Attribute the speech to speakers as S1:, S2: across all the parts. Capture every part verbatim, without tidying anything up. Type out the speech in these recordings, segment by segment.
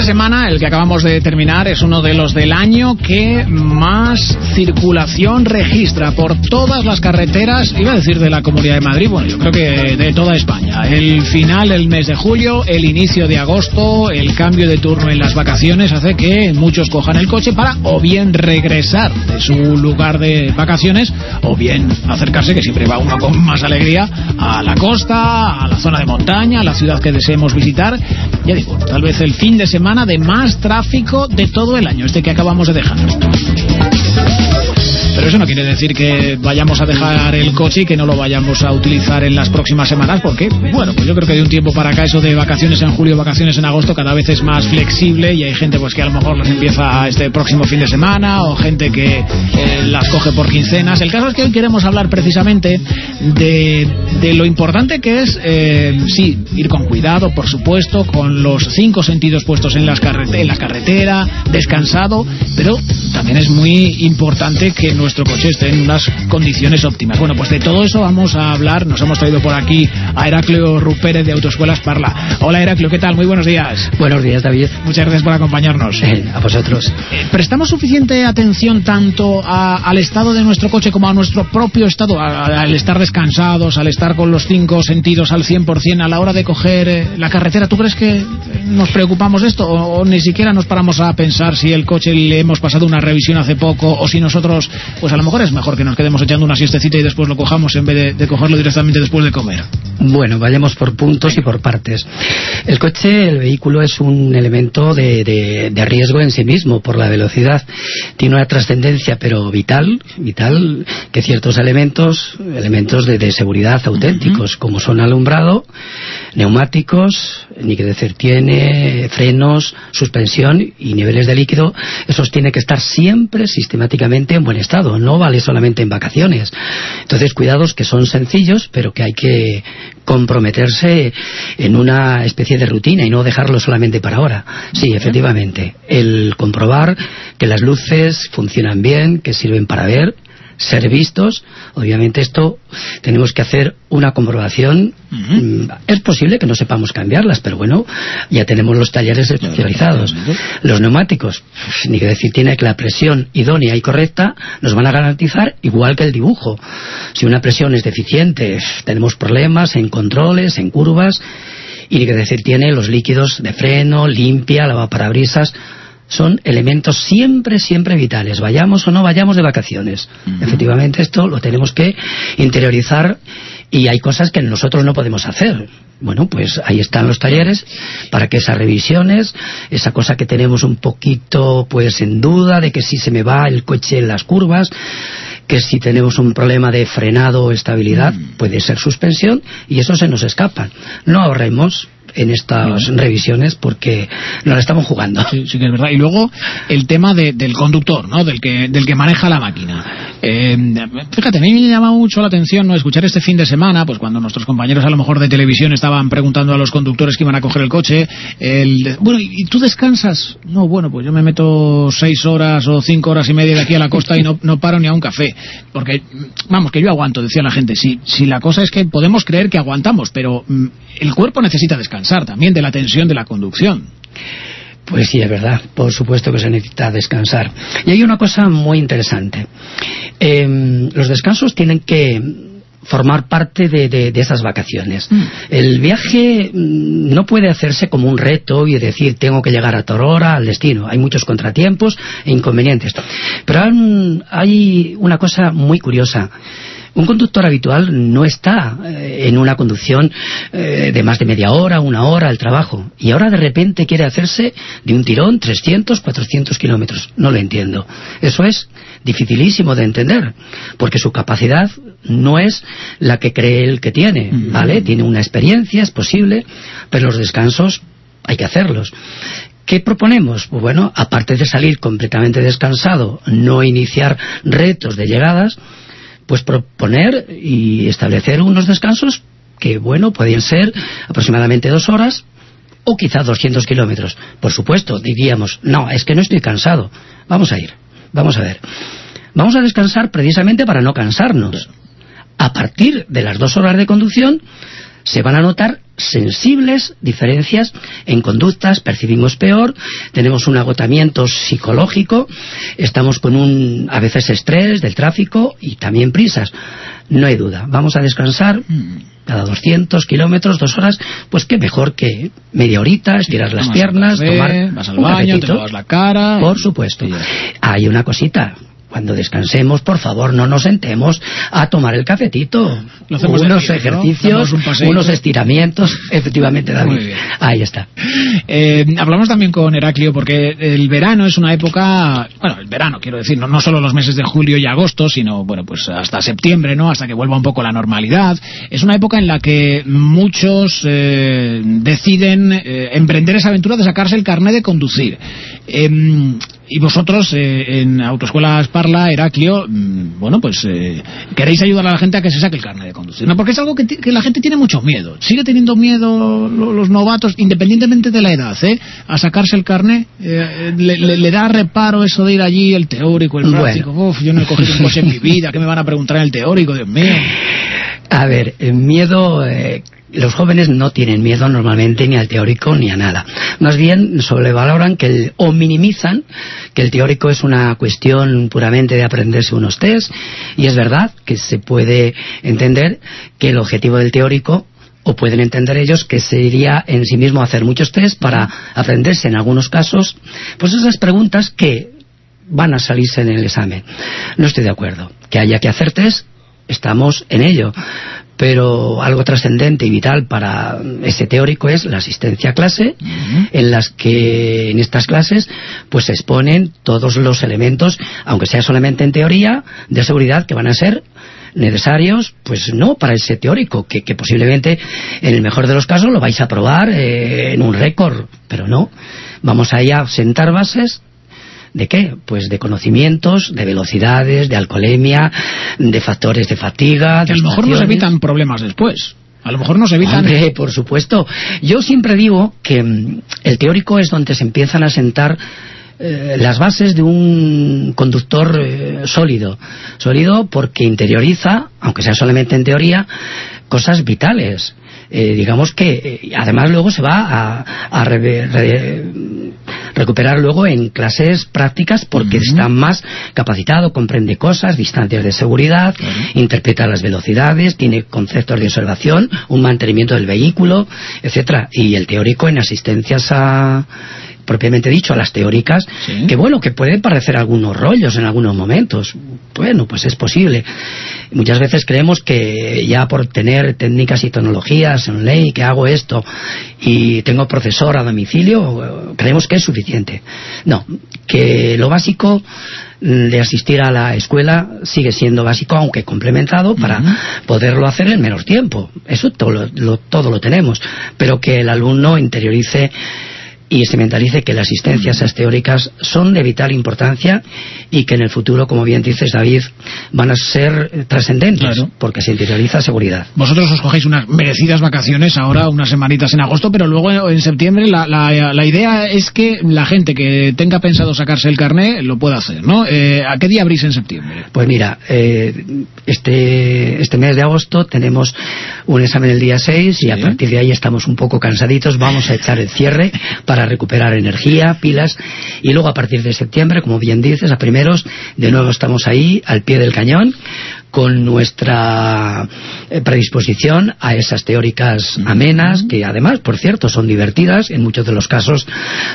S1: de semana, el que acabamos de terminar, es uno de los del año que más circulación registra por todas las carreteras, iba a decir de la Comunidad de Madrid, bueno, yo creo que de toda España. El final del mes de julio, el inicio de agosto, el cambio de turno en las vacaciones hace que muchos cojan el coche para o bien regresar de su lugar de vacaciones o bien acercarse, que siempre va uno con más alegría, a la costa, a la zona de montaña, a la ciudad que deseemos visitar. Ya digo, tal vez el fin de semana de más tráfico de todo el año, este que acabamos de dejar. Pero eso no quiere decir que vayamos a dejar el coche y que no lo vayamos a utilizar en las próximas semanas, porque, bueno, pues yo creo que de un tiempo para acá eso de vacaciones en julio, vacaciones en agosto cada vez es más flexible y hay gente pues que a lo mejor les empieza este próximo fin de semana o gente que eh, las coge por quincenas. El caso es que hoy queremos hablar precisamente de, de lo importante que es, eh, sí, ir con cuidado, por supuesto, con los cinco sentidos puestos en, las carret- en la carretera, descansado, pero también es muy importante que nuestro coche esté en unas condiciones óptimas. Bueno, pues de todo eso vamos a hablar. Nos hemos traído por aquí a Heraclio Rupérez de Autoescuelas Parla. Hola Heraclio, ¿qué tal? Muy buenos días.
S2: Buenos días, David.
S1: Muchas gracias por acompañarnos.
S2: Eh, a vosotros.
S1: Eh, ¿Prestamos suficiente atención tanto a, al estado de nuestro coche como a nuestro propio estado, a, a, al estar descansados, al estar con los cinco sentidos al cien por cien a la hora de coger eh, la carretera? ¿Tú crees que nos preocupamos de esto o, o ni siquiera nos paramos a pensar si el coche le hemos pasado una revisión hace poco o si nosotros, pues a lo mejor es mejor que nos quedemos echando una siestecita y después lo cojamos en vez de, de cogerlo directamente después de comer?
S2: Bueno, vayamos por puntos y por partes. El coche, el vehículo, es un elemento de, de, de riesgo en sí mismo por la velocidad. Tiene una trascendencia, pero vital, vital, que ciertos elementos, elementos de, de seguridad auténticos, uh-huh. como son alumbrado, neumáticos, ni que decir tiene, frenos, suspensión y niveles de líquido, esos tienen que estar siempre sistemáticamente en buen estado, no vale solamente en vacaciones. Entonces, cuidados que son sencillos, pero que hay que comprometerse en una especie de rutina y no dejarlo solamente para ahora. Sí, efectivamente, el comprobar que las luces funcionan bien, que sirven para ver, ser vistos. Obviamente esto tenemos que hacer una comprobación. Uh-huh. Es posible que no sepamos cambiarlas, pero bueno, ya tenemos los talleres especializados. Los neumáticos, ni que decir tiene que la presión idónea y correcta nos van a garantizar igual que el dibujo. Si una presión es deficiente, tenemos problemas en controles, en curvas, y ni que decir tiene los líquidos de freno, limpia, lavaparabrisas. Son elementos siempre, siempre vitales, vayamos o no vayamos de vacaciones. Uh-huh. Efectivamente, esto lo tenemos que interiorizar y hay cosas que nosotros no podemos hacer. Bueno, pues ahí están los talleres para que esas revisiones, esa cosa que tenemos un poquito pues en duda de que si se me va el coche en las curvas, que si tenemos un problema de frenado o estabilidad, uh-huh. puede ser suspensión y eso se nos escapa. No ahorremos en estas no. revisiones porque nos la estamos jugando.
S1: Sí, sí que es verdad. Y luego el tema de, del conductor, ¿no? Del que del que maneja la máquina. Eh, fíjate, a mí me llama mucho la atención, ¿no?, escuchar este fin de semana, pues cuando nuestros compañeros a lo mejor de televisión estaban preguntando a los conductores que iban a coger el coche, el, bueno, ¿y tú descansas? No, bueno, pues yo me meto seis horas o cinco horas y media de aquí a la costa y no, no paro ni a un café. Porque, vamos, que yo aguanto, decía la gente. Si, si la cosa es que podemos creer que aguantamos, pero mm, el cuerpo necesita descansar también de la tensión de la conducción.
S2: Pues sí, es verdad, por supuesto que se necesita descansar. Y hay una cosa muy interesante. Eh, los descansos tienen que formar parte de, de, de esas vacaciones. Mm. El viaje no puede hacerse como un reto y decir tengo que llegar a tal hora al destino. Hay muchos contratiempos e inconvenientes. Pero han, hay una cosa muy curiosa. Un conductor habitual no está eh, en una conducción eh, de más de media hora, una hora al trabajo. Y ahora de repente quiere hacerse de un tirón trescientos, cuatrocientos kilómetros. No lo entiendo. Eso es dificilísimo de entender, porque su capacidad no es la que cree él que tiene, ¿vale? Tiene una experiencia, es posible, pero los descansos hay que hacerlos. ¿Qué proponemos? Pues bueno, aparte de salir completamente descansado, no iniciar retos de llegadas, pues proponer y establecer unos descansos que, bueno, podían ser aproximadamente dos horas o quizá doscientos kilómetros. Por supuesto, diríamos, no, es que no estoy cansado. Vamos a ir, vamos a ver. Vamos a descansar precisamente para no cansarnos. A partir de las dos horas de conducción se van a notar sensibles diferencias en conductas, percibimos peor, tenemos un agotamiento psicológico, estamos con un a veces estrés del tráfico y también prisas. No hay duda, vamos a descansar cada doscientos kilómetros, dos horas, pues qué mejor que media horita, estirar sí, las piernas,
S1: café,
S2: tomar
S1: vas al baño, cafetito, te lavas la cara.
S2: Por supuesto. Sí. Hay una cosita. Cuando descansemos, por favor, no nos sentemos a tomar el cafetito. Unos día, ejercicios, ¿no? un unos estiramientos, efectivamente, David. Ahí está.
S1: Eh, hablamos también con Heraclio porque el verano es una época, bueno, el verano quiero decir, no, no solo los meses de julio y agosto, sino, bueno, pues hasta septiembre, ¿no? Hasta que vuelva un poco la normalidad. Es una época en la que muchos eh, deciden eh, emprender esa aventura de sacarse el carné de conducir. Eh, Y vosotros, eh, en Autoescuelas Parla, Heraclio, mmm, bueno, pues eh, queréis ayudar a la gente a que se saque el carnet de conducir, ¿no? Porque es algo que, que la gente tiene mucho miedo. Sigue teniendo miedo los novatos, independientemente de la edad, ¿eh? A sacarse el carnet. Eh, le, le, le da reparo eso de ir allí, el teórico, el práctico. Bueno. Uf, yo no he cogido un coche en mi vida, ¿qué me van a preguntar en el teórico? Dios mío.
S2: A ver, el miedo... Eh... Los jóvenes no tienen miedo normalmente ni al teórico ni a nada. Más bien sobrevaloran que el, o minimizan que el teórico es una cuestión puramente de aprenderse unos test, y es verdad que se puede entender que el objetivo del teórico, o pueden entender ellos, que sería en sí mismo hacer muchos test para aprenderse en algunos casos pues esas preguntas que van a salirse en el examen. No estoy de acuerdo. Que haya que hacer test, estamos en ello. Pero algo trascendente y vital para ese teórico es la asistencia a clase, uh-huh. en las que en estas clases pues se exponen todos los elementos, aunque sea solamente en teoría, de seguridad que van a ser necesarios, pues no para ese teórico, que, que posiblemente en el mejor de los casos lo vais a probar eh, en un récord, pero no, vamos ahí a sentar bases. ¿De qué? Pues de conocimientos, de velocidades, de alcoholemia, de factores de fatiga.
S1: Que a lo mejor nos evitan problemas después. A lo mejor nos evitan...
S2: Hombre, por supuesto. Yo siempre digo que mm, el teórico es donde se empiezan a sentar eh, las bases de un conductor eh, sólido. Sólido porque interioriza, aunque sea solamente en teoría, cosas vitales. Eh, digamos que eh, además luego se va a, a re, re, recuperar luego en clases prácticas porque uh-huh. está más capacitado, comprende cosas, distancias de seguridad, uh-huh. interpreta las velocidades, tiene conceptos de observación, un mantenimiento del vehículo, etcétera. Y el teórico en asistencias a... propiamente dicho, a las teóricas, ¿sí? Que bueno, que pueden parecer algunos rollos en algunos momentos. Bueno, pues es posible. Muchas veces creemos que ya por tener técnicas y tecnologías en ley, que hago esto y tengo profesor a domicilio, creemos que es suficiente. No, que lo básico de asistir a la escuela sigue siendo básico, aunque complementado para uh-huh. poderlo hacer en menos tiempo. Eso todo lo, todo lo tenemos, pero que el alumno interiorice y se mentalice que las asistencias a teóricas son de vital importancia y que en el futuro, como bien dices, David, van a ser trascendentes, claro. porque se interioriza seguridad.
S1: Vosotros os cogéis unas merecidas vacaciones ahora, unas semanitas en agosto, pero luego en septiembre la, la, la idea es que la gente que tenga pensado sacarse el carné lo pueda hacer, ¿no? Eh, ¿A qué día abrís en septiembre?
S2: Pues mira, eh, este, este mes de agosto tenemos un examen el día seis, sí. y a partir de ahí estamos un poco cansaditos, vamos a echar el cierre para recuperar energía, pilas, y luego a partir de septiembre, como bien dices, a primeros, de nuevo estamos ahí, al pie del cañón, con nuestra predisposición a esas teóricas amenas, que además, por cierto, son divertidas, en muchos de los casos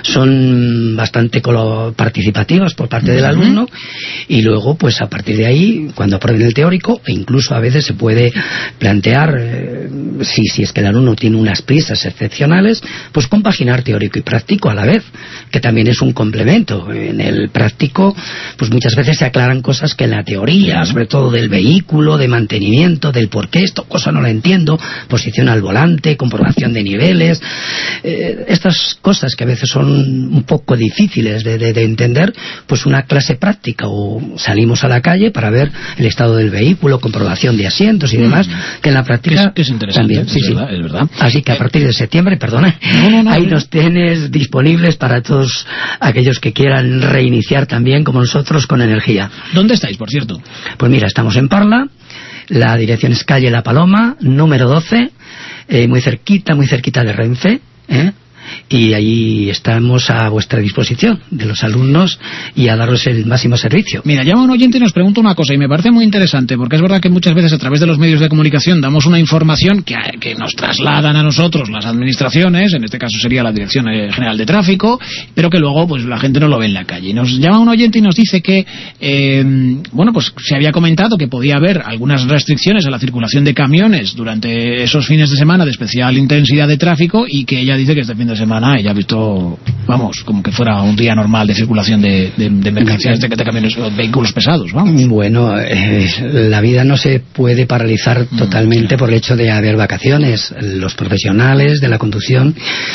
S2: son bastante participativas por parte del alumno, y luego, pues a partir de ahí, cuando aprueben el teórico, e incluso a veces se puede plantear, eh, si, si es que el alumno tiene unas prisas excepcionales, pues compaginar teórico y práctico a la vez, que también es un complemento. En el práctico, pues muchas veces se aclaran cosas que en la teoría, sobre todo del vehículo, vehículo, de mantenimiento, del por qué esto cosa no la entiendo, posición al volante, comprobación de niveles, eh, estas cosas que a veces son un poco difíciles de, de, de entender, pues una clase práctica, o salimos a la calle para ver el estado del vehículo, comprobación de asientos y demás, mm. que en la práctica
S1: que es, que es interesante,
S2: también, sí,
S1: es,
S2: sí.
S1: Verdad, es verdad.
S2: Así que a partir de septiembre, perdona,
S1: no, no, no,
S2: ahí
S1: no.
S2: nos tienes disponibles para todos aquellos que quieran reiniciar también como nosotros con energía.
S1: ¿Dónde estáis, por cierto?
S2: Pues mira, estamos en Parla, la dirección es calle La Paloma, número doce, eh, muy cerquita, muy cerquita de Renfe, ¿eh? Y ahí estamos a vuestra disposición de los alumnos y a daros el máximo servicio.
S1: Mira, llama un oyente y nos pregunta una cosa y me parece muy interesante, porque es verdad que muchas veces a través de los medios de comunicación damos una información que, que nos trasladan a nosotros las administraciones, en este caso sería la Dirección General de Tráfico, pero que luego pues la gente no lo ve en la calle. Nos llama un oyente y nos dice que eh, bueno, pues se había comentado que podía haber algunas restricciones a la circulación de camiones durante esos fines de semana de especial intensidad de tráfico, y que ella dice que este fin de semana ella ha visto, vamos, como que fuera un día normal de circulación de, de, de mercancías, de, de camiones, vehículos pesados, vamos.
S2: Bueno, eh, la vida no se puede paralizar totalmente mm, por el hecho de haber vacaciones. Los profesionales de la conducción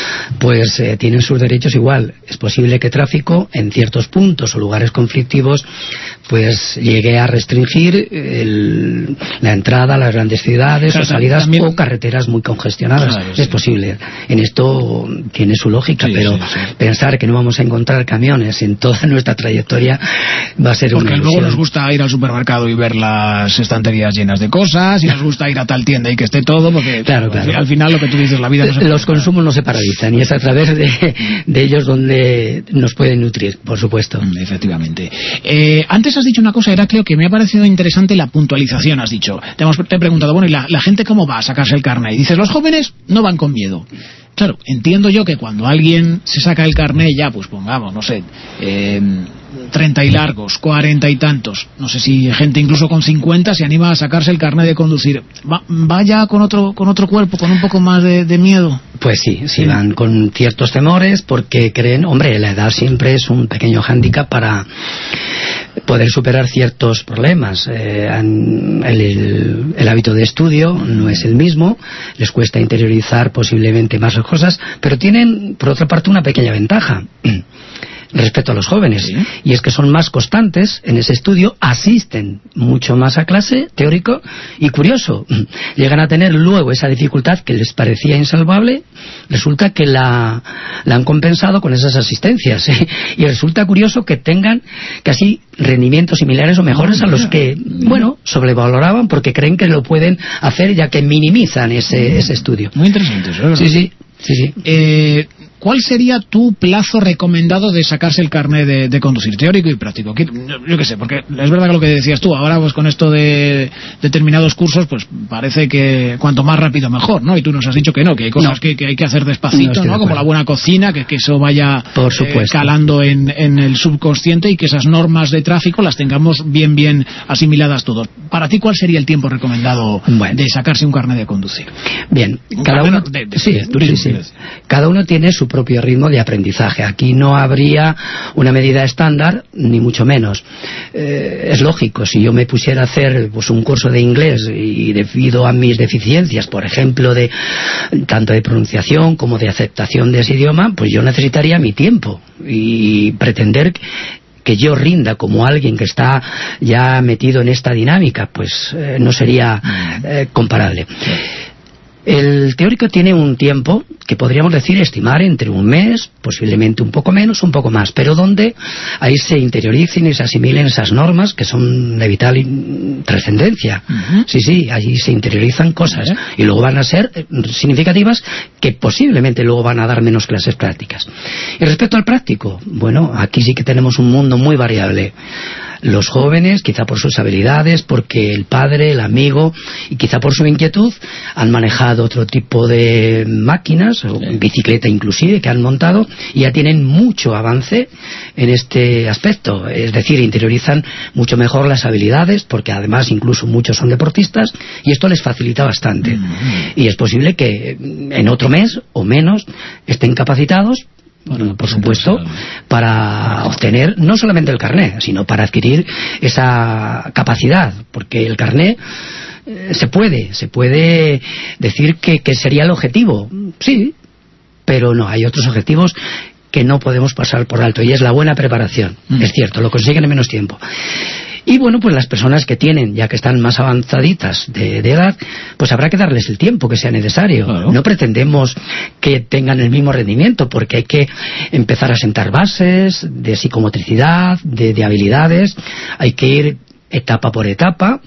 S2: pues eh, tienen sus derechos igual. Es posible que tráfico en ciertos puntos o lugares conflictivos pues llegue a restringir el, la entrada a las grandes ciudades, claro, o salidas también, o carreteras muy congestionadas. Claro, es sí. posible. En esto tiene su lógica, sí, pero sí, sí. pensar que no vamos a encontrar camiones en toda nuestra trayectoria va a ser
S1: porque
S2: una ilusión.
S1: Porque luego nos gusta ir al supermercado y ver las estanterías llenas de cosas, y nos gusta ir a tal tienda y que esté todo, porque
S2: claro, claro.
S1: al final lo que tú dices, la vida no se
S2: los consumos no se paralizan, y es a través de, de ellos donde nos pueden nutrir, por supuesto.
S1: Efectivamente. Eh, antes has dicho una cosa, Heraclio, que me ha parecido interesante, la puntualización. Has dicho, te, hemos, te he preguntado, bueno, ¿y la, la gente cómo va a sacarse el carnet? Y dices, los jóvenes no van con miedo. Claro, entiendo yo que cuando alguien se saca el carnet ya, pues pongamos, no sé, eh, treinta y largos, cuarenta y tantos, no sé si gente incluso con cincuenta se anima a sacarse el carnet de conducir, ¿va, va ya con otro con otro cuerpo, con un poco más de, de miedo?
S2: Pues sí, sí, sí, van con ciertos temores porque creen, hombre, la edad siempre es un pequeño hándicap para poder superar ciertos problemas. Eh, el, el, el hábito de estudio no es el mismo, les cuesta interiorizar posiblemente más las cosas, pero tienen, por otra parte, una pequeña ventaja respecto a los jóvenes, ¿sí? Y es que son más constantes en ese estudio, asisten mucho más a clase, teórico, y curioso, llegan a tener luego esa dificultad que les parecía insalvable, resulta que la, la han compensado con esas asistencias, ¿eh? Y resulta curioso que tengan casi rendimientos similares o mejores a los que, bueno, sobrevaloraban porque creen que lo pueden hacer, ya que minimizan ese, ese estudio.
S1: Muy interesante eso, ¿verdad?
S2: Sí, sí, sí, sí.
S1: Eh... ¿Cuál sería tu plazo recomendado de sacarse el carnet de, de conducir, teórico y práctico? Yo qué sé, porque es verdad que lo que decías tú, ahora pues con esto de determinados cursos, pues parece que cuanto más rápido mejor, ¿no? Y tú nos has dicho que no, que hay cosas no. que, que hay que hacer despacito, ¿no? ¿no? Como la buena cocina, que, que eso vaya
S2: Por supuesto.
S1: Eh, calando en, en el subconsciente, y que esas normas de tráfico las tengamos bien, bien asimiladas todos. Para ti, ¿cuál sería el tiempo recomendado bueno. de sacarse un carnet de conducir?
S2: Bien,
S1: un
S2: cada uno,
S1: de, de,
S2: sí,
S1: de turismo,
S2: sí, sí. cada uno tiene su propio ritmo de aprendizaje. Aquí no habría una medida estándar, ni mucho menos. Eh, es lógico, si yo me pusiera a hacer pues, un curso de inglés y debido a mis deficiencias, por ejemplo, de tanto de pronunciación como de aceptación de ese idioma, pues yo necesitaría mi tiempo, y pretender que yo rinda como alguien que está ya metido en esta dinámica, pues eh, no sería eh, comparable. El teórico tiene un tiempo que podríamos decir estimar entre un mes, posiblemente un poco menos, un poco más, pero donde ahí se interioricen y se asimilen esas normas que son de vital trascendencia. Uh-huh. Sí, sí, allí se interiorizan cosas uh-huh. y luego van a ser significativas, que posiblemente luego van a dar menos clases prácticas. Y respecto al práctico, bueno, aquí sí que tenemos un mundo muy variable. Los jóvenes, quizá por sus habilidades, porque el padre, el amigo, y quizá por su inquietud, han manejado otro tipo de máquinas, o bicicleta inclusive, que han montado, y ya tienen mucho avance en este aspecto. Es decir, interiorizan mucho mejor las habilidades, porque además incluso muchos son deportistas, y esto les facilita bastante. Y es posible que en otro mes o menos estén capacitados, bueno, por supuesto, para obtener no solamente el carné, sino para adquirir esa capacidad, porque el carné eh, se puede, se puede decir que, que sería el objetivo, sí, pero no, hay otros objetivos que no podemos pasar por alto, y es la buena preparación. Mm. Es cierto, lo consiguen en menos tiempo. Y bueno, pues las personas que tienen, ya que están más avanzaditas de, de edad, pues habrá que darles el tiempo que sea necesario. Claro. No pretendemos que tengan el mismo rendimiento, porque hay que empezar a sentar bases de psicomotricidad, de, de habilidades, hay que ir etapa por etapa.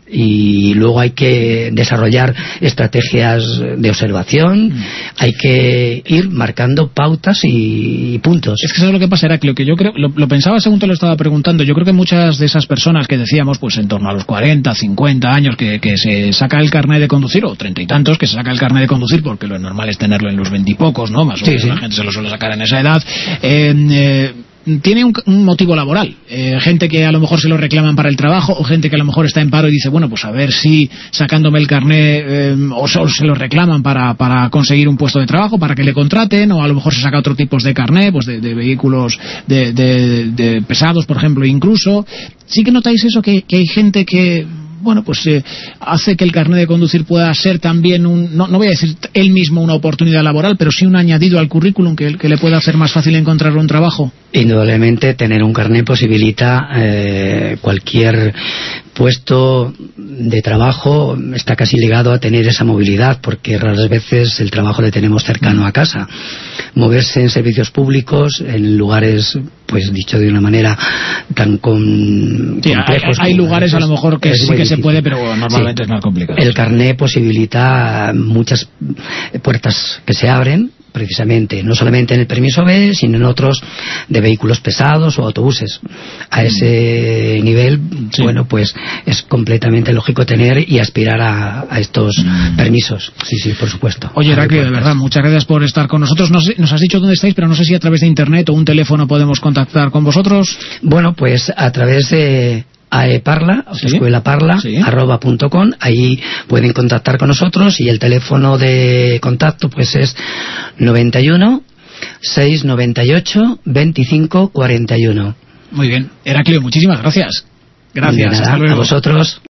S2: y luego hay que desarrollar estrategias de observación, mm. hay que ir marcando pautas y, y puntos.
S1: Es que eso es lo que pasa, Heraclio, que yo creo, lo, lo pensaba según te lo estaba preguntando, yo creo que muchas de esas personas que decíamos, pues en torno a los cuarenta, cincuenta años, que, que se saca el carnet de conducir, o treinta y tantos, que se saca el carnet de conducir, porque lo normal es tenerlo en los veintipocos, ¿no? Más o menos sí, sí. La gente se lo suele sacar en esa edad. Eh, eh, tiene un, un motivo laboral, eh, gente que a lo mejor se lo reclaman para el trabajo, o gente que a lo mejor está en paro y dice, bueno, pues a ver si sacándome el carné eh, o, o se lo reclaman para, para conseguir un puesto de trabajo, para que le contraten, o a lo mejor se saca otro tipo de carné, pues de, de vehículos de, de, de pesados, por ejemplo, incluso. Sí que notáis eso, que, que hay gente que bueno, pues eh, hace que el carnet de conducir pueda ser también un, no, no voy a decir él mismo una oportunidad laboral, pero sí un añadido al currículum que, que le pueda hacer más fácil encontrar un trabajo.
S2: Indudablemente tener un carnet posibilita eh, cualquier puesto de trabajo, está casi ligado a tener esa movilidad, porque raras veces el trabajo le tenemos cercano a casa. Moverse en servicios públicos, en lugares, pues dicho de una manera tan con,
S1: sí, complejos. Hay, hay lugares a lo mejor que sí que difícil. Se puede, pero normalmente sí. Es más complicado.
S2: El carnet posibilita muchas puertas que se abren, precisamente, no solamente en el permiso B, sino en otros de vehículos pesados o autobuses. A ese nivel, sí. Bueno, pues es completamente lógico tener y aspirar a, a estos mm. permisos. Sí, sí, por supuesto.
S1: Oye, Heraclio, de verdad, muchas gracias por estar con nosotros. No sé, nos has dicho dónde estáis, pero no sé si a través de internet o un teléfono podemos contactar con vosotros.
S2: Bueno, pues a través de aeparla, ¿sí? Escuela Parla, ¿sí? arroba punto com, ahí pueden contactar con nosotros, y el teléfono de contacto pues es noventa y uno, seiscientos noventa y ocho, veinticinco cuarenta y uno.
S1: Muy bien, Heraclio, muchísimas gracias. Gracias,
S2: nada,
S1: hasta luego.
S2: A vosotros.